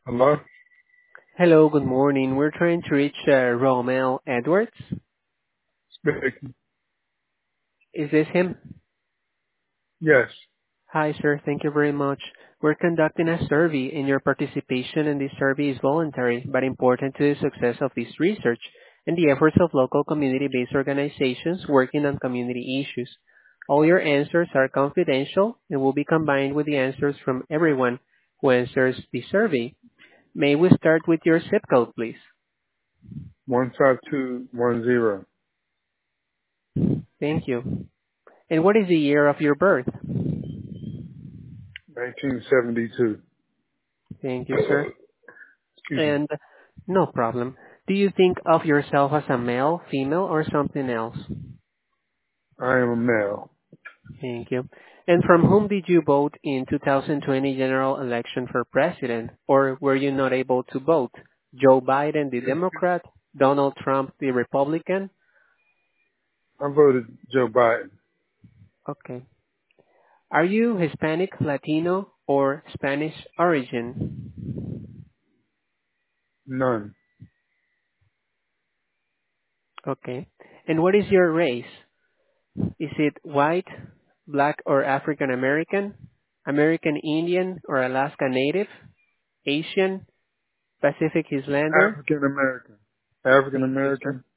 Hello? Hello, good morning. We're trying to reach Romel Edwards. Speaking. Is this him? Yes. Hi, sir. Thank you very much. We're conducting a survey, and your participation in this survey is voluntary but important to the success of this research and the efforts of local community-based organizations working on community issues. All your answers are confidential and will be combined with the answers from everyone who answers the survey. May we start with your zip code, please? 15210. Thank you. And what is the year of your birth? 1972. Thank you, sir. Excuse me. And no problem. Do you think of yourself as a male, female, or something else? I am a male. Thank you. And from whom did you vote in 2020 general election for president, or were you not able to vote? Joe Biden, the Democrat, Donald Trump, the Republican? I voted Joe Biden. Okay. Are you Hispanic, Latino, or Spanish origin? None. Okay. And what is your race? Is it white, black, or African American, American Indian or Alaska Native, Asian, Pacific Islander? African American. African Thank you, sir. American.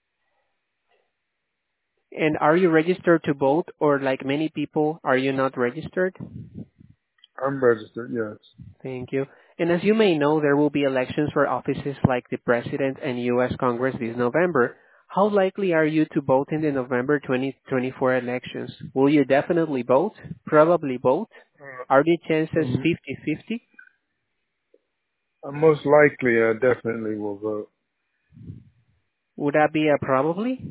And are you registered to vote, or like many people, are you not registered? I'm registered, yes. Thank you. And as you may know, there will be elections for offices like the President and U.S. Congress this November. How likely are you to vote in the November 2024 elections? Will you definitely vote? Probably vote? Are the chances Um, 50-50? most likely, I definitely will vote. Would that be a probably?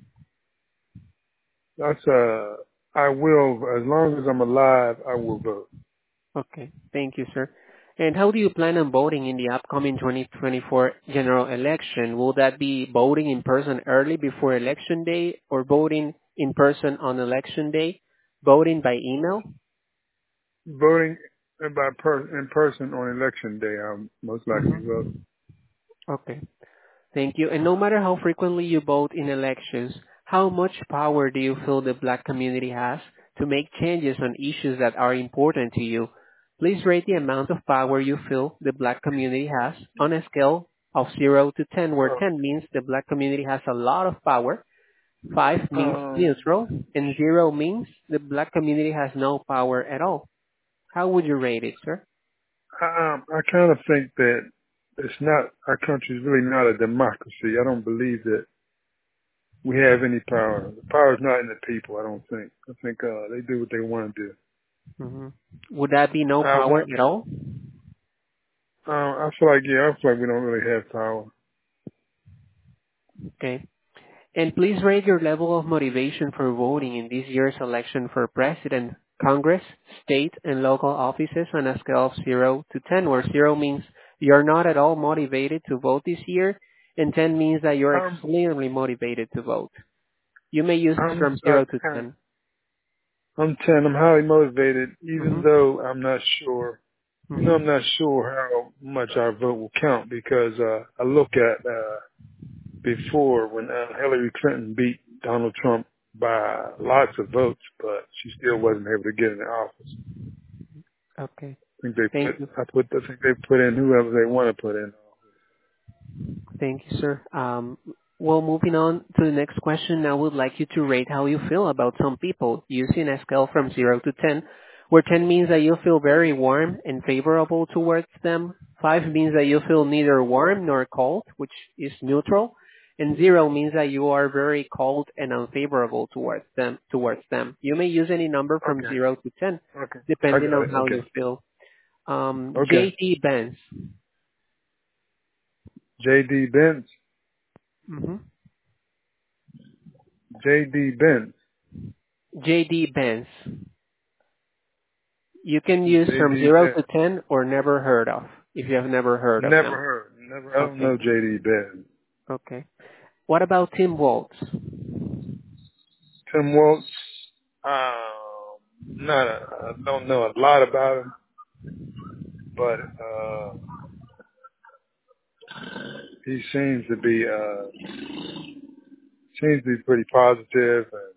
That's I will, as long as I'm alive, I will vote. Okay. Thank you, sir. And how do you plan on voting in the upcoming 2024 general election? Will that be voting in person early before election day or voting in person on election day? Voting by email? Voting in person on election day, I'll most likely vote. Mm-hmm. Okay. Thank you. And no matter how frequently you vote in elections, how much power do you feel the black community has to make changes on issues that are important to you? Please rate the amount of power you feel the black community has on a scale of 0 to 10, where Oh, 10 means the black community has a lot of power, 5 means um, neutral, and 0 means the black community has no power at all. How would you rate it, sir? I kind of think that it's not, our country is really not a democracy. I don't believe that we have any power. The power is not in the people, I don't think. I think they do what they want to do. hmm Would that be no I power want, at all? I feel like we don't really have power. Okay. And please rate your level of motivation for voting in this year's election for president, Congress, state, and local offices on a scale of 0 to 10, where 0 means you're not at all motivated to vote this year, and 10 means that you're I'm, extremely motivated to vote. You may use this I'm, from uh, 0 to kind of, 10. I'm 10. I'm highly motivated, even Mm-hmm. though I'm not sure. I'm Mm-hmm. not sure how much our vote will count because I look at before when Hillary Clinton beat Donald Trump by lots of votes, but she still wasn't able to get in the office. Okay. I Thank you. think they put in whoever they want to put in. Thank you, sir. Well, moving on to the next question, I would like you to rate how you feel about some people using a scale from 0 to 10, where 10 means that you feel very warm and favorable towards them, 5 means that you feel neither warm nor cold, which is neutral, and 0 means that you are very cold and unfavorable towards them. You may use any number from Okay. 0 to 10, Okay. I depending got on it. how Okay. you feel. Okay. J.D. Benz. J.D. Benz. Mm-hmm. J.D. Benz. J.D. Benz. You can use from J.D. 0 to Benz. 10 or never heard of, if you have never heard of Never them. heard. Never. I don't Okay. know J.D. Benz. Okay. What about Tim Waltz? Tim Waltz. I don't know a lot about him, but he seems to be pretty positive, and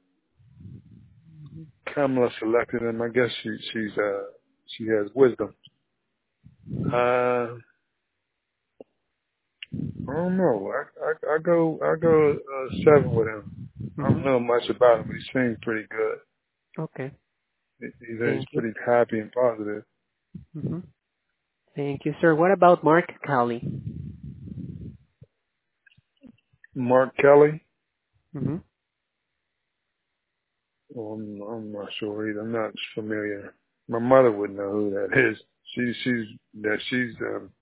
Kamala selected him. I guess she has wisdom. I don't know. I go 7 with him. I don't Mm-hmm. know much about him, but he seems pretty good. Okay. He's Thank you. pretty happy and positive. Mm-hmm. Thank you, sir. What about Mark Kelly? Mark Kelly. Mm-hmm. Well, I'm not sure either. I'm not familiar. My mother would know who that is. She's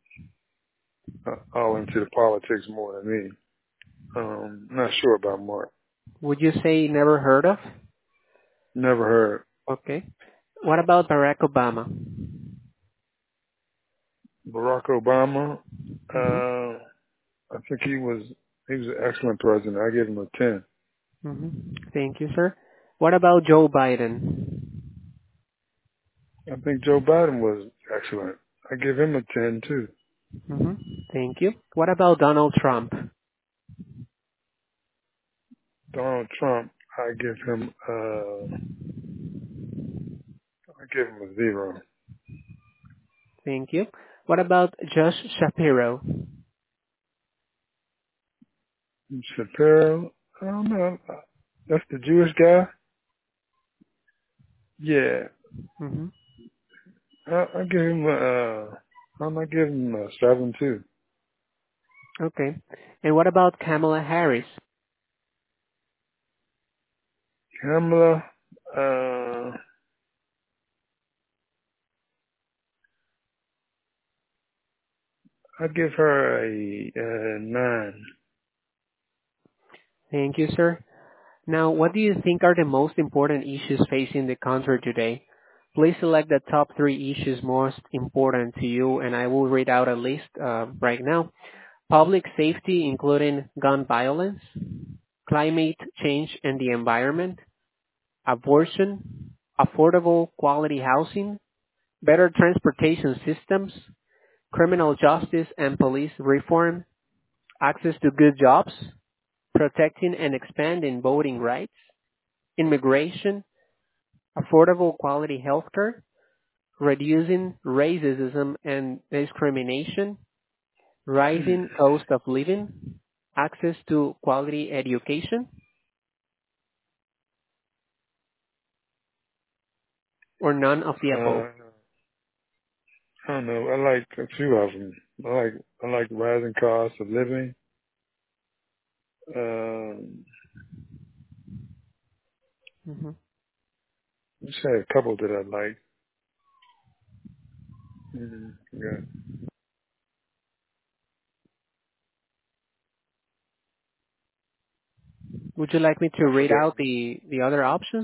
all into the politics more than me. Not sure about Mark. Would you say never heard of? Never heard. Okay. What about Barack Obama? Barack Obama. Mm-hmm. I think he was an excellent president. I give him a 10. Mm-hmm. Thank you, sir. What about Joe Biden? I think Joe Biden was excellent. I give him a 10 too. Mm-hmm. Thank you. What about Donald Trump? Donald Trump, I give him a 0. Thank you. What about Josh Shapiro? Shapiro, I don't know. That's the Jewish guy. Yeah, Mm-hmm. I give him I'm gonna give him a 7 too. Okay. And what about Kamala Harris? Kamala, I give her a 9. Thank you, sir. Now, what do you think are the most important issues facing the country today? Please select the top 3 issues most important to you, and I will read out a list right now. Public safety, including gun violence, climate change and the environment, abortion, affordable quality housing, better transportation systems, criminal justice and police reform, access to good jobs, protecting and expanding voting rights, immigration, affordable quality healthcare, reducing racism and discrimination, rising cost of living, access to quality education, or none of the above. I don't know. I like a few of them. I like rising costs of living. Um, Hmm. just had a couple that I like. Yeah. Would you like me to I read forget. out the other options?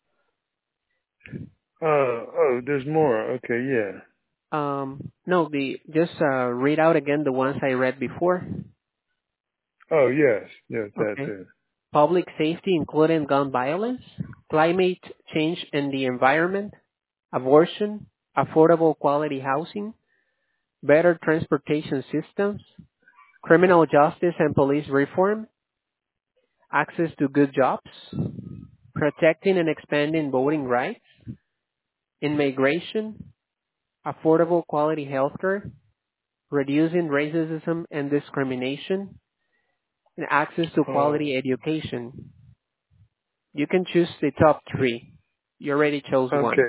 Oh, there's more. Okay, yeah. No, just read out again the ones I read before. Oh, yes, that Okay. too. Public safety, including gun violence, climate change and the environment, abortion, affordable quality housing, better transportation systems, criminal justice and police reform, access to good jobs, protecting and expanding voting rights, immigration, affordable quality healthcare, reducing racism and discrimination, and access to Oh, quality education. You can choose the top 3. You already chose one. okay.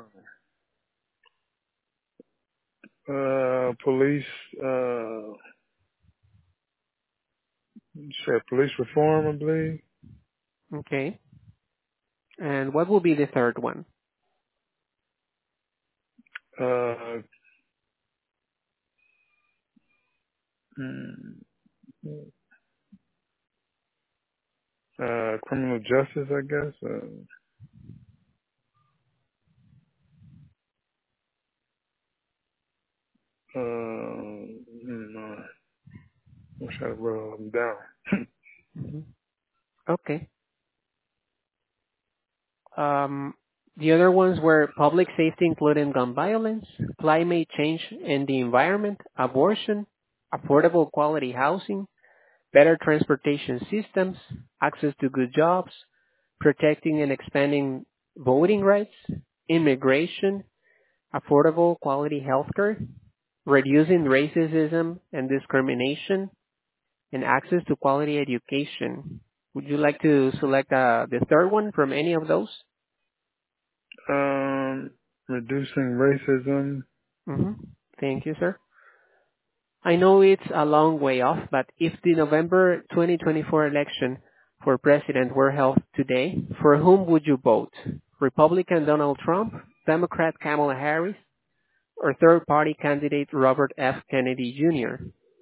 Police. You said police reform, I believe. Okay. And what will be the third one? Uh, mm, criminal justice, I guess. Wish I wrote them down. Hmm. Okay. The other ones were public safety, including gun violence, climate change and the environment, abortion, affordable quality housing, better transportation systems, access to good jobs, protecting and expanding voting rights, immigration, affordable quality healthcare, reducing racism and discrimination, and access to quality education. Would you like to select the third one from any of those? Reducing racism. hmm Thank you, sir. I know it's a long way off, but if the November 2024 election for president were held today, for whom would you vote? Republican Donald Trump, Democrat Kamala Harris, or third party candidate Robert F. Kennedy Jr.?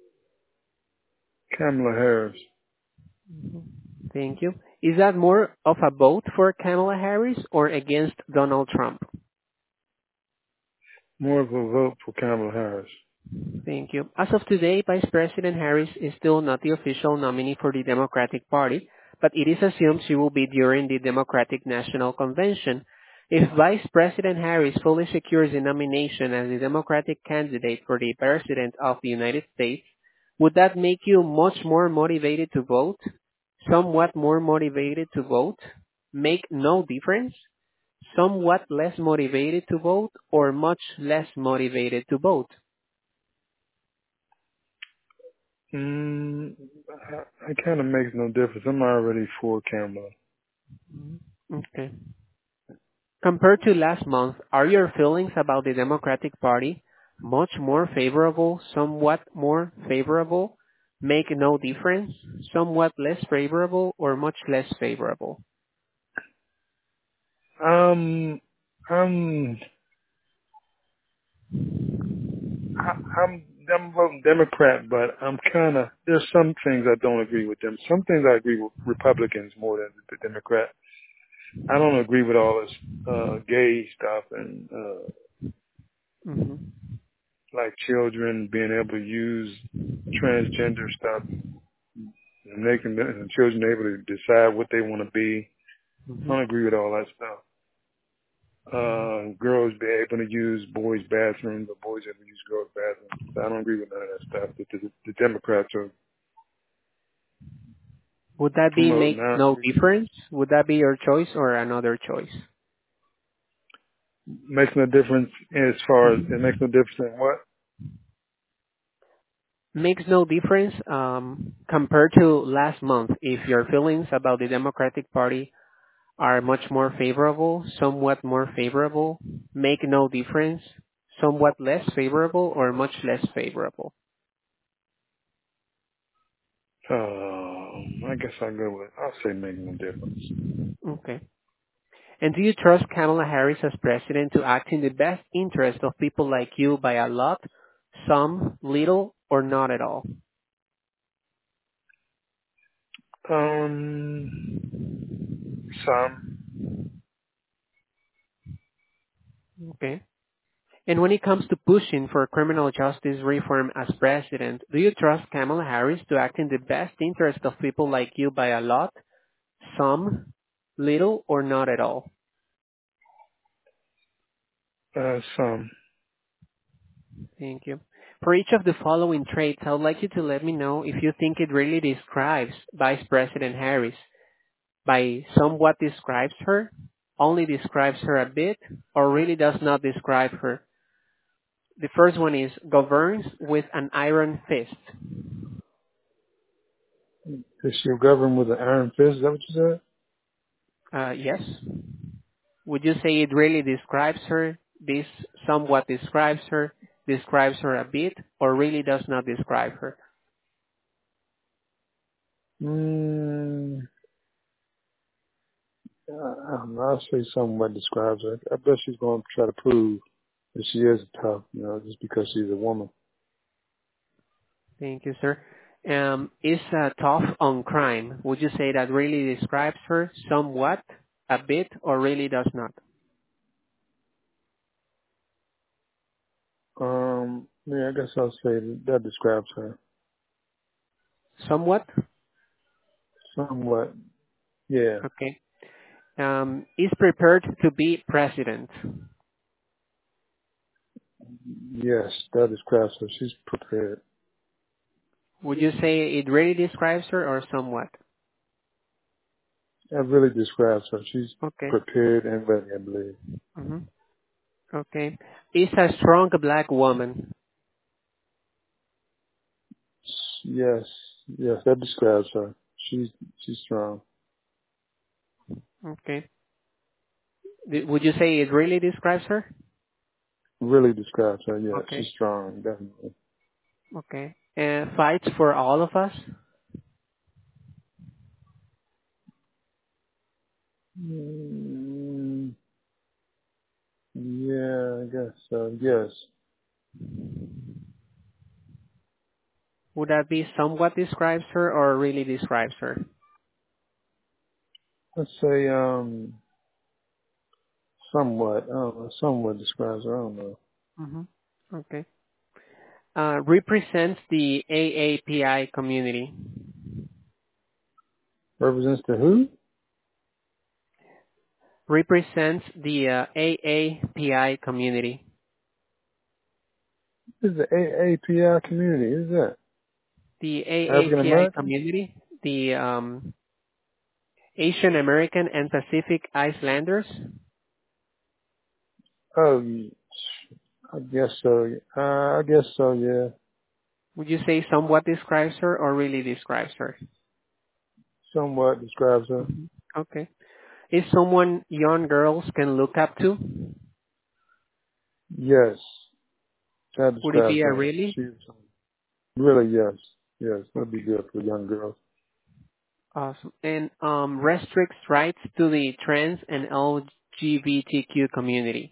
Kamala Harris. Thank you. Is that more of a vote for Kamala Harris or against Donald Trump? More of a vote for Kamala Harris. Thank you. As of today, Vice President Harris is still not the official nominee for the Democratic Party, but it is assumed she will be during the Democratic National Convention. If Vice President Harris fully secures the nomination as the Democratic candidate for the President of the United States, would that make you much more motivated to vote? Somewhat more motivated to vote? Make no difference? Somewhat less motivated to vote? Or much less motivated to vote? It kind of makes no difference. I'm already for Kamala. Okay. Compared to last month, are your feelings about the Democratic Party much more favorable, somewhat more favorable, make no difference, somewhat less favorable, or much less favorable? I'm I'm I'm voting Democrat, but there's some things I don't agree with them. Some things I agree with Republicans more than the Democrat. I don't agree with all this gay stuff and hmm like children being able to use transgender stuff and making and children able to decide what they want to be. I don't agree with all that stuff. Girls be able to use boys' bathrooms, or boys able to use girls' bathrooms. I don't agree with none of that stuff that the Democrats are Would that be promoting. make no difference? Would that be your choice or another choice? Makes no difference as far as it makes no difference in what? Makes no difference compared to last month if your feelings about the Democratic Party are much more favorable, somewhat more favorable, make no difference, somewhat less favorable, or much less favorable. I guess I'll say make no difference. Okay. And do you trust Kamala Harris as president to act in the best interest of people like you by a lot, some, little, or not at all? Some. Okay. And when it comes to pushing for criminal justice reform as president, do you trust Kamala Harris to act in the best interest of people like you by a lot, some, little, or not at all? Some. Thank you. For each of the following traits, I would like you to let me know if you think it really describes Vice President Harris. By somewhat describes her, only describes her a bit, or really does not describe her. The first one is governs with an iron fist. Is she governed with an iron fist? Is that what you said? Yes. Would you say it really describes her, this somewhat describes her a bit, or really does not describe her? I'll say something that describes her. I bet she's going to try to prove that she is tough, just because she's a woman. Thank you, sir. Is tough on crime. Would you say that really describes her somewhat, a bit, or really does not? I guess I'll say that describes her. Somewhat? Somewhat. Yeah. Okay. Is prepared to be president. Yes, that describes her. She's prepared. Would you say it really describes her or somewhat? That really describes her. She's Okay. prepared and ready, I believe. hmm Okay. Is a strong black woman. Yes, yes, that describes her. She's strong. Okay. Would you say it really describes her? Really describes her. Yeah, she's Okay. strong, definitely. Okay. And fights for all of us? Mm, yeah, I guess so. Yes. Would that be somewhat describes her or really describes her? Let's say somewhat. I don't know. Somewhat describes her. I don't know. hmm Okay. Represents the AAPI community. Represents the who? Represents the AAPI community. This is the AAPI community. Who's that? The African AAPI American? community, the Asian American and Pacific Islanders. Oh, I guess so. I guess so. Yeah, Would you say somewhat describes her or really describes her? somewhat describes her. Mhm. Okay. Is someone young girls can look up to? Yes, that Would it describes be a her. really? She's really yes, yes. That'd be good for young girls. Awesome. And restricts rights to the trans and LGBTQ community.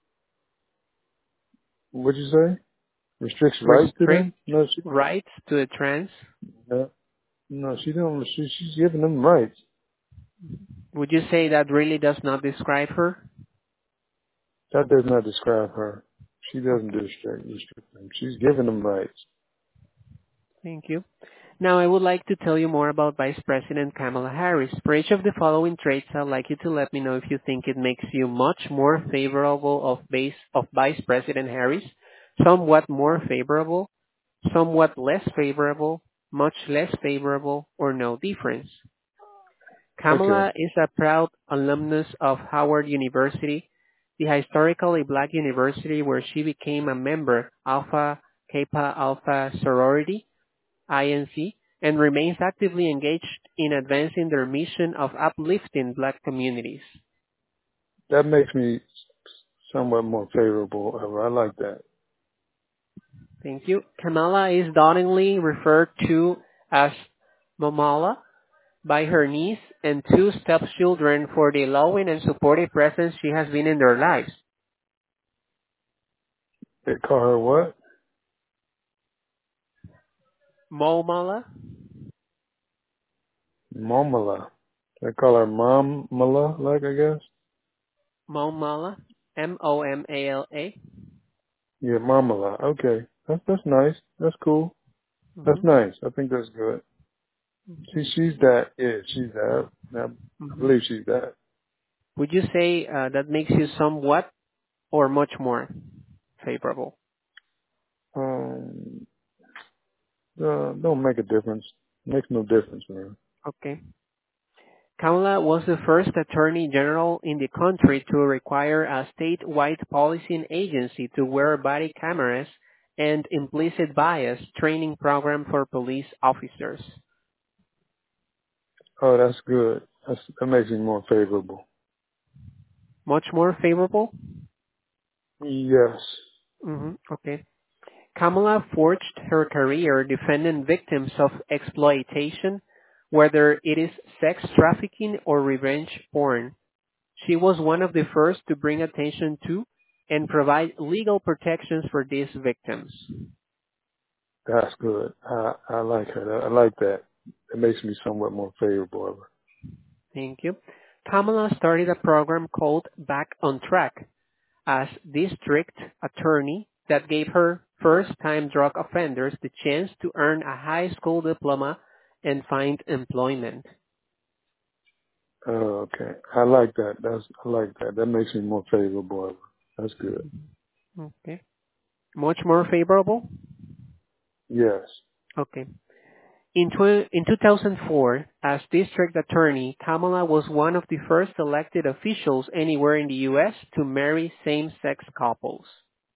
What'd you say? Restricts rights to Restrict them? No, she. rights to the trans. No, no, she don't. She's giving them rights. Would you say that really does not describe her? That does not describe her. She doesn't Okay. restrict them. She's giving them rights. Thank you. Now, I would like to tell you more about Vice President Kamala Harris. For each of the following traits, I'd like you to let me know if you think it makes you much more favorable of Vice President Harris, somewhat more favorable, somewhat less favorable, much less favorable, or no difference. Okay, Kamala is a proud alumnus of Howard University, the historically black university where she became a member Alpha Kappa Alpha sorority INC, and remains actively engaged in advancing their mission of uplifting black communities. that makes me somewhat more favorable. I like that. Thank you. Kamala is dotingly referred to as Momala by her niece and two stepchildren for the loving and supportive presence she has been in their lives. They call her what? Momala, Momala. They call her Momala, like I guess. Momala, Momala. Yeah, Momala. Okay, that's nice. That's cool. That's Mm-hmm. nice. I think that's good. She's that. Yeah, she's that. I Mm-hmm. believe she's that. Would you say that makes you somewhat or much more favorable? Um, don't make a difference. Makes no difference, man. Okay. Kamala was the first Attorney General in the country to require a statewide policing agency to wear body cameras and implicit bias training program for police officers. Oh, that's good. That makes me more favorable. Much more favorable? Yes. Okay. Kamala forged her career defending victims of exploitation, whether it is sex trafficking or revenge porn. She was one of the first to bring attention to and provide legal protections for these victims. That's good. I like her. I like that. It makes me somewhat more favorable of her. Thank you. Kamala started a program called Back on Track as district attorney that gave her first-time drug offenders the chance to earn a high school diploma and find employment. Oh, okay. I like that. I like that. That makes me more favorable of her. That's good. Okay. Much more favorable? Yes. Okay. In 2004, as district attorney, Kamala was one of the first elected officials anywhere in the U.S. to marry same-sex couples.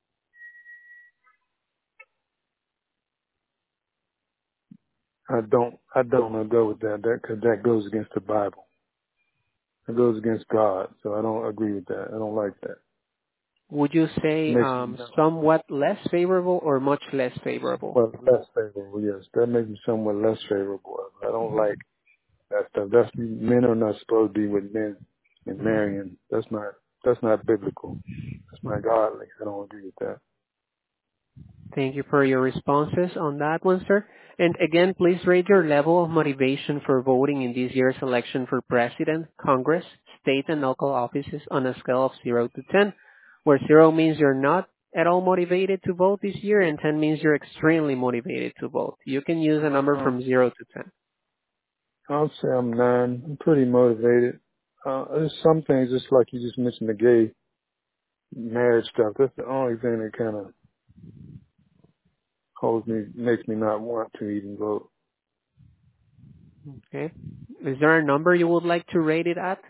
I don't go with that because that goes against the Bible. It goes against God, so I don't agree with that. I don't like that. Would you say Makes me somewhat less favorable or much less favorable? somewhat less favorable. Yes, that makes me somewhat less favorable. I don't like that stuff. Men are not supposed to be with men and marrying. That's not biblical. That's not godly. I don't agree with that. Thank you for your responses on that one, sir. And again, please rate your level of motivation for voting in this year's election for president, Congress, state, and local offices on a scale of 0 to 10, where 0 means you're not at all motivated to vote this year, and 10 means you're extremely motivated to vote. You can use a number from 0 to 10. I'll say I'm 9. I'm pretty motivated. There's some things, just like you just mentioned, the gay marriage stuff. That's the only thing that kind of makes me not want to even vote. Okay. Is there a number you would like to rate it at?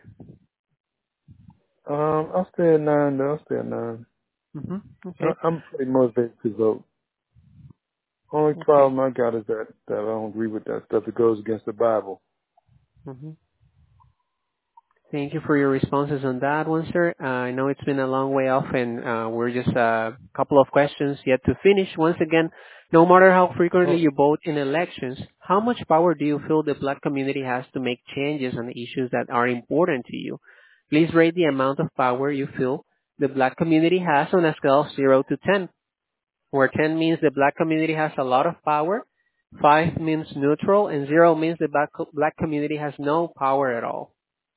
I'll stay at 9 though. I'll stay at 9. Okay. I'm pretty motivated to vote. Only Okay. problem I got is that I don't agree with that stuff. It goes against the Bible. Mm-hmm. Thank you for your responses on that one, sir. I know it's been a long way off, and we're just a couple of questions yet to finish. Once again, no matter how frequently Oh, you vote in elections, how much power do you feel the Black community has to make changes on the issues that are important to you? Please rate the amount of power you feel the Black community has on a scale of 0 to 10, where 10 means the Black community has a lot of power, 5 means neutral, and 0 means the Black community has no power at all.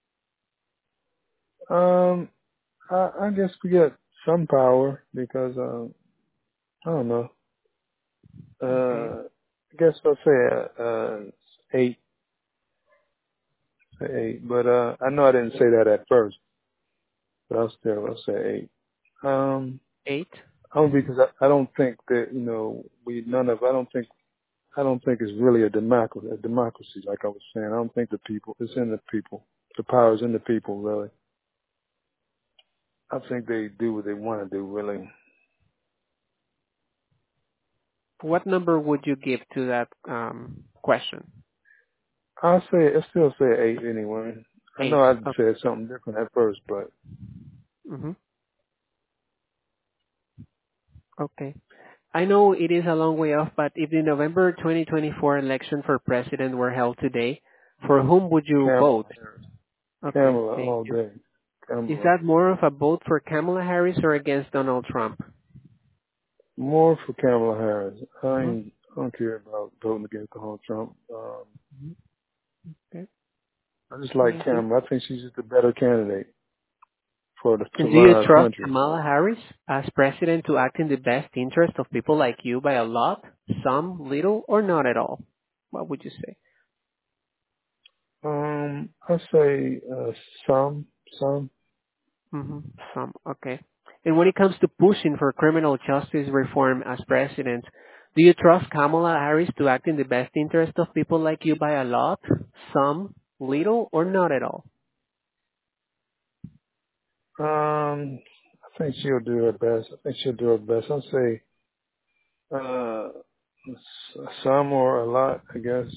I guess we get some power because I don't know. Okay. I guess I'll say 8. Say 8, but I know I didn't say that at first, but I'll say 8. 8. Only because I don't think that I don't think it's really a democracy. Like I was saying, I don't think it's in the people. The power's in the people, really. I think they do what they want to do, really. What number would you give to that question? I still say 8 anyway. I 8. know I Okay. said something different at first, but hmm Okay. I know it is a long way off, but if the November 2024 election for president were held today, for whom would you vote? Kamala Okay, Kamala thank all you. day. Is Kamala. that more of a vote for Kamala Harris or against Donald Trump? More for Kamala Harris. hmm I don't care about voting against Donald Trump. Okay, I just like thank you. Kamala. I think she's just a better candidate to And do run you our trust country. Kamala Harris as president to act in the best interest of people like you by a lot, some, little, or not at all? What would you say? I say some, some. hmm Some. Okay. And when it comes to pushing for criminal justice reform as president, do you trust Kamala Harris to act in the best interest of people like you by a lot, some, little, or not at all? I think she'll do her best. I'll say some or a lot, I guess.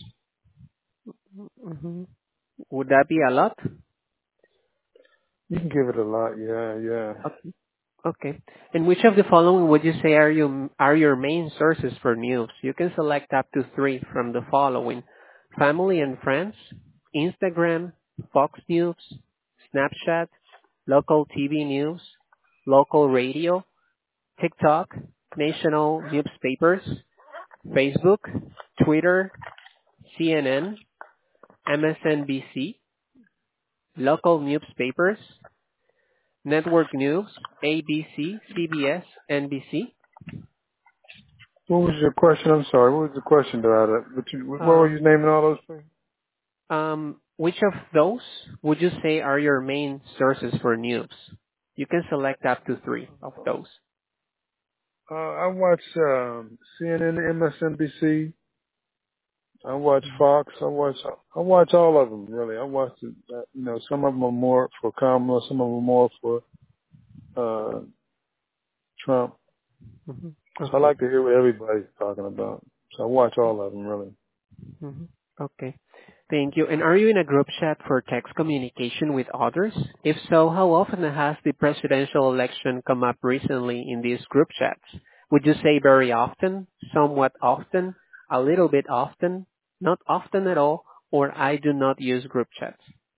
hmm Would that be a lot? You can give it a lot, yeah. Okay. Okay. And which of the following would you say are your main sources for news? You can select up to 3 from the following: family and friends, Instagram, Fox News, Snapchat, local TV news, local radio, TikTok, national newspapers, Facebook, Twitter, CNN, MSNBC, local newspapers, network news, ABC, CBS, NBC. What was your question? I'm sorry. What was the question about it? What were you naming all those things? Which of those would you say are your main sources for news? You can select up to 3 of those. I watch CNN, MSNBC, I watch Fox. I watch all of them really. I watch it. Some of them are more for Kamala, some of them are more for uh, Trump. Mm-hmm. So I Okay. like to hear what everybody's talking about. So I watch all of them really. Mm-hmm. Okay. Thank you. And are you in a group chat for text communication with others? If so, how often has the presidential election come up recently in these group chats? Would you say very often, somewhat often, a little bit often, not often at all, or I do not use group chats?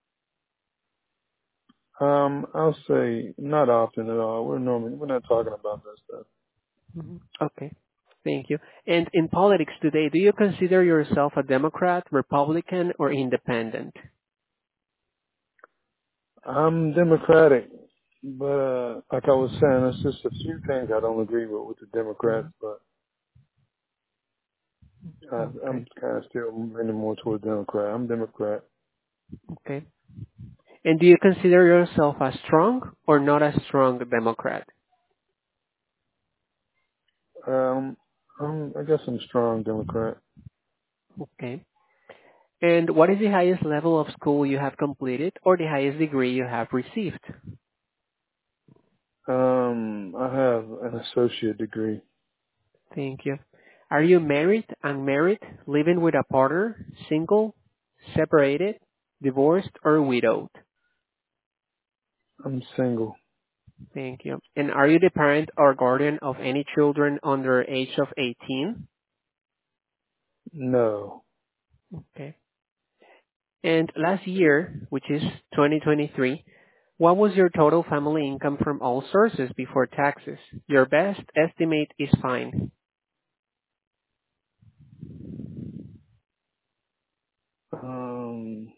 I'll say not often at all. We're not talking about that stuff. Mhm. Okay. Thank you. And in politics today, do you consider yourself a Democrat, Republican, or independent? I'm Democratic, but like I was saying, there's just a few things I don't agree with the Democrats, Mhm. but Okay. I'm kind of still leaning more toward Democrat. I'm Democrat. Okay. And do you consider yourself a strong or not a strong Democrat? Um, I guess I'm strong Democrat. Okay. And what is the highest level of school you have completed or the highest degree you have received? I have an associate degree. Thank you. Are you married, unmarried, living with a partner, single, separated, divorced, or widowed? I'm single. Thank you. And are you the parent or guardian of any children under age of 18? No. Okay. And last year, which is 2023, what was your total family income from all sources before taxes? Your best estimate is fine. Um,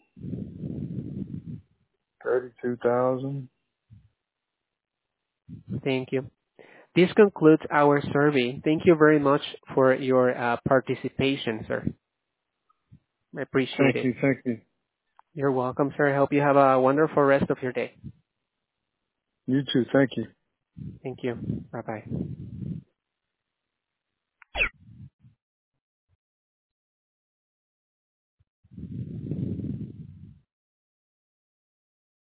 32,000. Thank you. This concludes our survey. Thank you very much for your participation, sir. I appreciate Thank it. you. Thank you. You're welcome, sir. I hope you have a wonderful rest of your day. You too. Thank you. Thank you. Bye-bye.